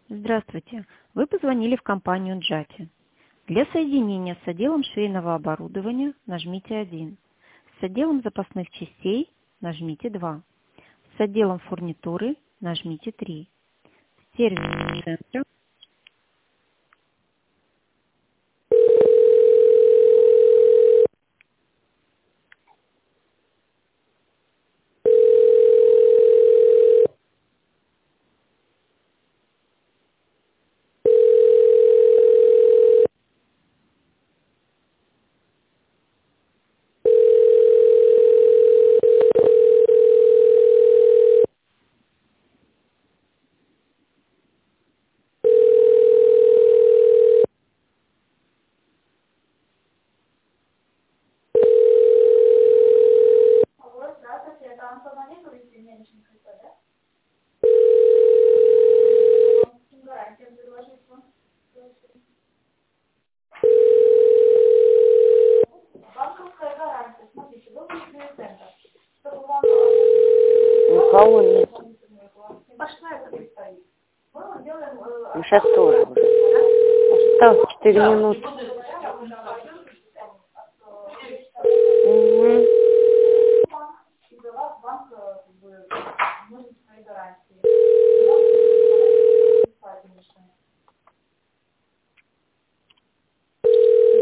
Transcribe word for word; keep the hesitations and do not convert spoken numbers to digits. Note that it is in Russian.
Здравствуйте. Вы позвонили в компанию Джати. Для соединения с отделом швейного оборудования нажмите один. С отделом запасных частей нажмите два. С отделом фурнитуры нажмите три. С сервис-центром Алло, здравствуйте, это Антон Олегович, менеджер КП, да? Гарантия предложить вам. Банковская гарантия. Смотрите, вы вышли из центра. Чтобы вам... Никого нет. Пошла это стоит. Мы вам делаем... Ну, сейчас тоже уже. Осталось четыре минуты.